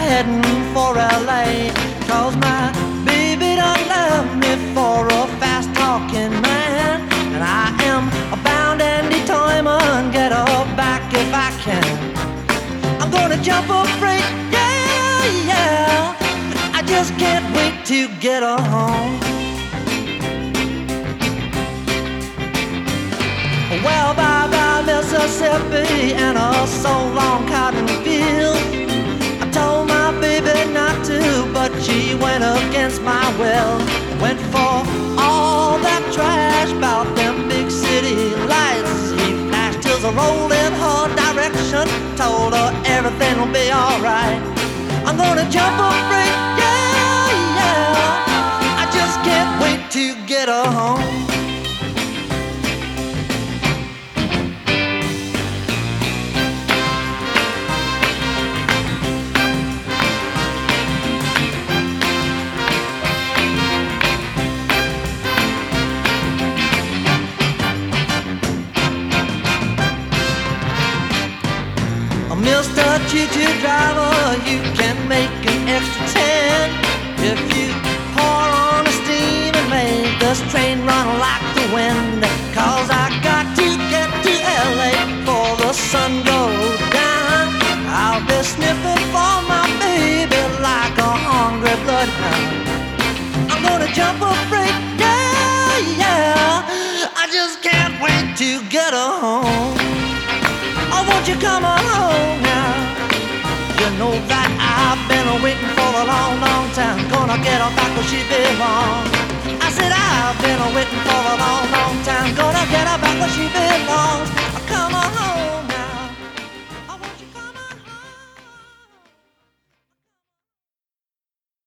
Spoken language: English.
heading for LA, 'cause my baby done left me for a fast-talking man. And I am bound and determined, get her back if I can. I'm gonna jump a freight, yeah, yeah. I just can't wait to get her home. Well, bye-bye Mississippi and a so-long cotton field. I told my baby not to, but she went against my will. Went for all that trash about them big city lights. He flashed his roll in her direction, told her everything will be alright. I'm gonna jump a freight, yeah, yeah. I just can't wait to get her home. Mr. Choo-choo driver, you can make an extra 10 if you pour on the steam and make this train run like the wind. 'Cause I got to get to LA before the sun goes down. I'll be sniffing for my baby like a hungry bloodhound. I'm gonna jump a freight, yeah, yeah. I just can't wait to get her home. Oh, won't you come on home now? You know that I've been waiting for a long, long time. Gonna get her back where she belongs. I said I've been waiting